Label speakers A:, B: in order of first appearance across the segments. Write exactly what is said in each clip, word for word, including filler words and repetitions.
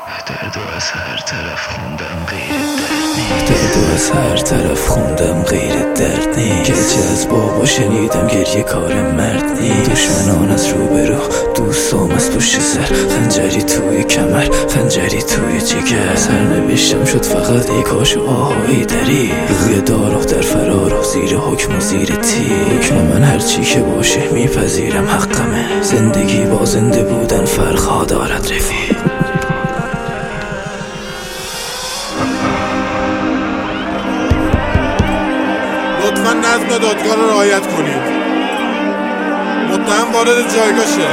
A: درد و از هر طرف خوندم غیر درد نیست.
B: درد و از هر طرف خوندم غیر درد نیست. گرچه از بابا شنیدم گریه کار مرد نیست. دشمنان از روبرو، دوستام از پشت سر، خنجری توی کمر، خنجری توی جگر. سرنوشتم شد فقط ای کاش آهایی دری روی دارو در فرارو، زیر حکم و زیر تیر. حکم من هرچی که باشه میپذیرم حقمه. زندگی با زنده بودن فرقا دارد رفیق.
C: لطفا نظم دادگاه رو رعایت کنید. متهم وارد جایگاه شه.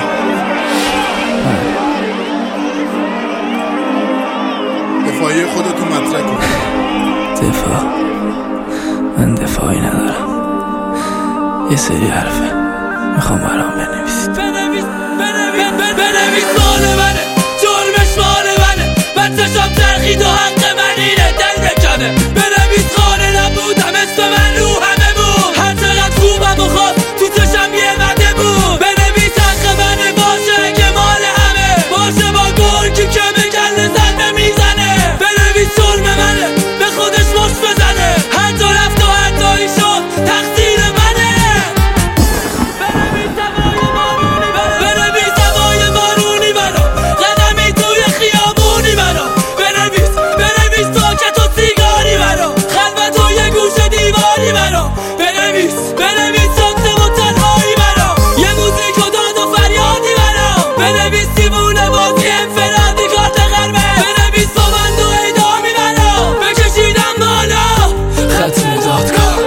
C: دفاعی خودتو مطرح کن.
B: دفاع؟ من دفاعی ندارم. یه سری حرفه میخوام برام بنویسید.
D: بنویس بنویس بنویس مال منه، جرمش مال منه. من چشم ترخید و حق من اینه دل بکنه. بنویس خانه نبودم اسم من رو همه بود. هر چقدر خوبم و خواست تو چشم یه مده بود. بنویس حق منه باشه که مال همه باشه، با گرگی که به گله زنده میزنه. بنویس جرم منه به خودش مش بزنه. هر جا رفت و هر جایی شد تقصیر منه. بنویس هوای بارونی برا، بنویس هوای بارونی برا، قدمی توی خیابونی برا. بنویس بنویس ساکت و سیگاری برا، خلوت و یه گوشه دیواری برا. بنویس بنویس ساکت و تنهایی برا، یه موزیک و داد و فریادی برا. بنویس دیوونه بازی انفرادی کارت قرمه. بنویس با بند و اعدامی برا، بکشیدم بالا
B: ختم دادگاه.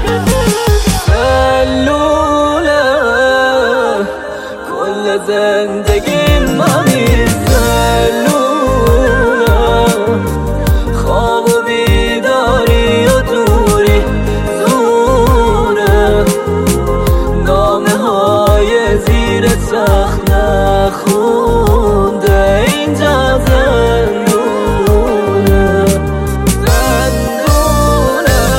D: سلوله کل زندگی مامی سلوله، خواب و بیداری و دوری زوره. نامه های زیر تخت نخونده اینجا زندونه. زندونه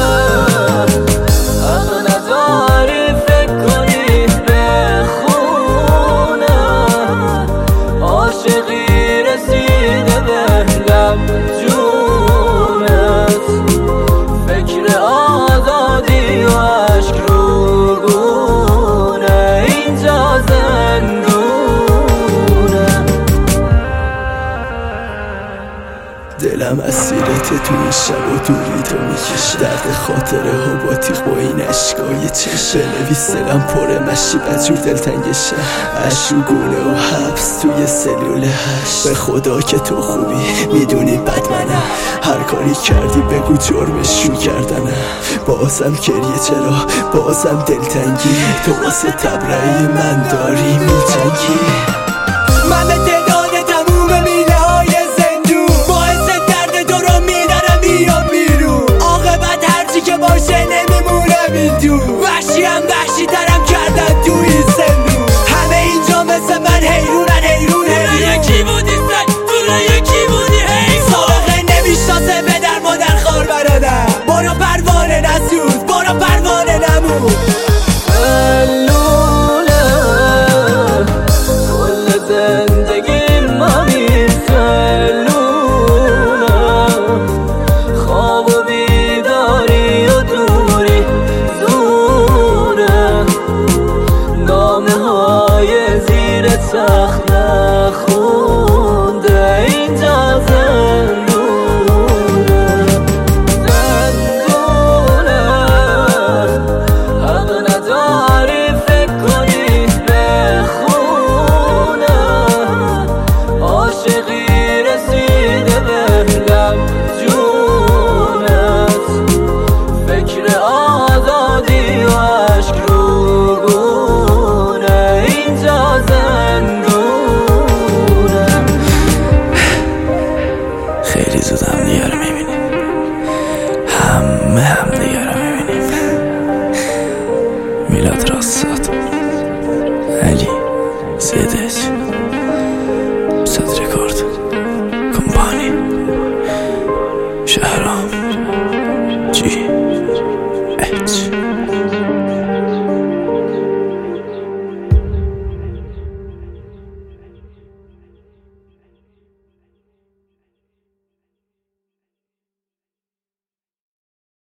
D: حق نداری فکر کنی بخونه. عاشقی رسیده به لب جونت، فکر آزادی و عشق رو گونه. اینجا زندونه.
B: دلم اسیرت تو این شب و دوری تو میکشه. درد خاطره ها با تیغ با این عشقای چشه. بنویس دلم پره مشی بدجور دلتنگشه. عشق و گونه و حبس توی سلول هشت. به خدا که تو خوبی میدونی بد منم. هر کاری کردی بگو جرمش شو کردنه. بازم گریه چرا بازم دلتنگی، تو واسه تبرئه من داری میجنگی.
D: من به تعداد تموم میله های زندون باعث درد تو رو میدارم بیام بیرون. عاقبت هرچی که باشه نمیمونم این دون. وحشی هم وحشی ترم کردن تو این زندون. همه اینجا مثل من حیرونن حیرون حیرون. یکی بودی سگ دوره یکی بودی حیرون. سابقه نمیشناسه به در مادر خار برادر. برو پروانه نسوز برو پروانه نمون. سلوله کل زندگی مامی سلوله، خواب و بیداری و دوری زوره. نامه های زیر تخت نخونده اینجا زندونه. زندونه حق نداری فکر کنی بخونه. عاشقی رسیده به لب جونت، فکر آزادی و عشق رو گونه. اینجا زندونه.
B: خیلی زود هم دیگه رو میبینیم. همه هم دیگه رو میبینیم. میلاد راستاد، علی زدش، صدر کار.